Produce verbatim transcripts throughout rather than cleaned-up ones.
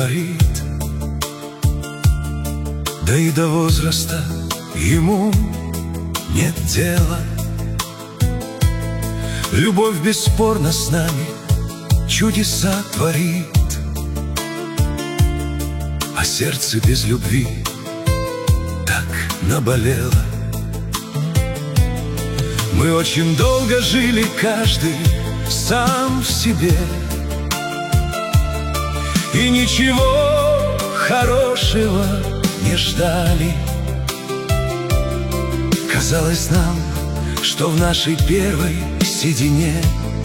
говорит, да и до возраста ему нет дела. Любовь бесспорно с нами чудеса творит, а сердце без любви так наболело. Мы очень долго жили, каждый сам в себе, и ничего хорошего не ждали. Казалось нам, что в нашей первой седине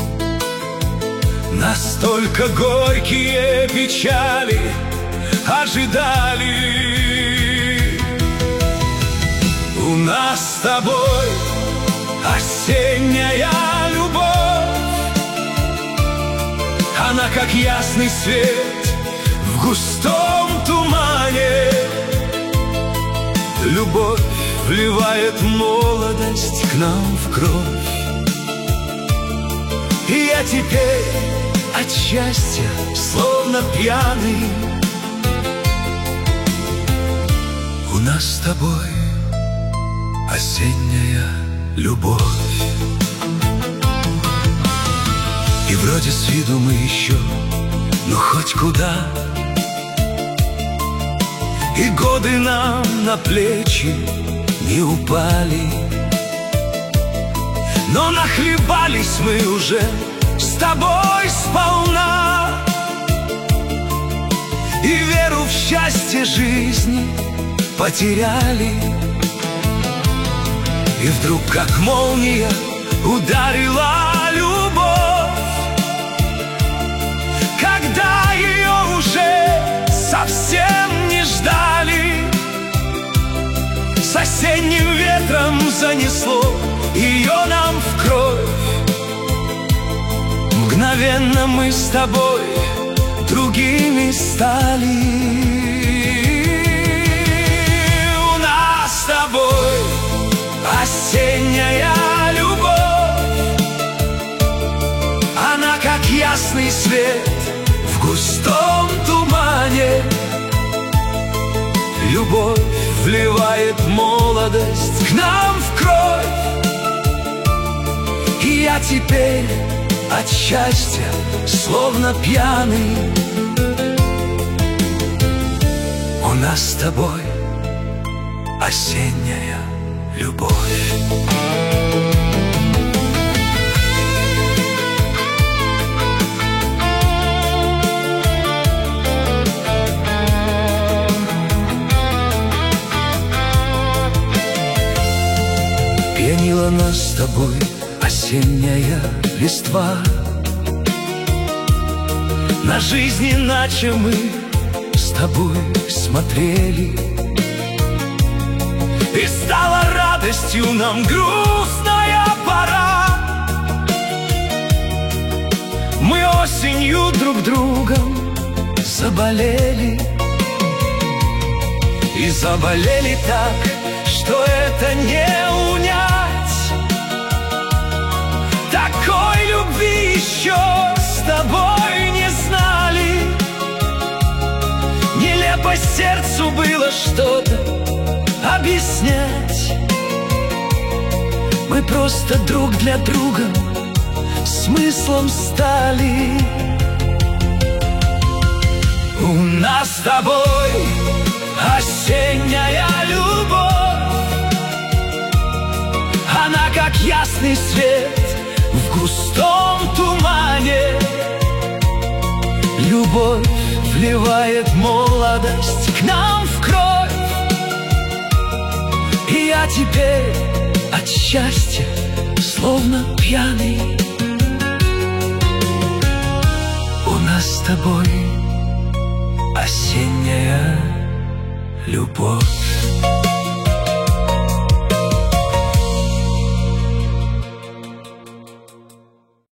настолько горькие печали ожидали. У нас с тобой осенняя любовь, она как ясный свет в густом тумане. Любовь вливает молодость к нам в кровь, и я теперь от счастья словно пьяный. У нас с тобой осенняя любовь. И вроде с виду мы еще, ну хоть куда, и годы нам на плечи не упали, но нахлебались мы уже с тобой сполна, и веру в счастье жизни потеряли. И вдруг, как молния, ударила любовь, когда ее уже совсем не ждали. С осенним ветром занесло ее нам в кровь. Мгновенно мы с тобой другими стали. У нас с тобой осенняя любовь, она как ясный свет в густом тумане. Любовь вливает молодость к нам в кровь, и я теперь от счастья словно пьяный. У нас с тобой осенняя любовь. Пьянила нас с тобой осенняя листва, на жизнь иначе мы с тобой смотрели, и стала радостью нам грустная пора. Мы осенью друг другом заболели, и заболели так, что это не унять. Такой любви еще с тобой не знали. Нелепо сердцу было что-то объяснять. Мы просто друг для друга смыслом стали. У нас с тобой осенняя любовь, она как ясный свет в густом тумане. Любовь вливает молодость к нам в кровь, и я теперь от счастья словно пьяный. У нас с тобой осенняя любовь.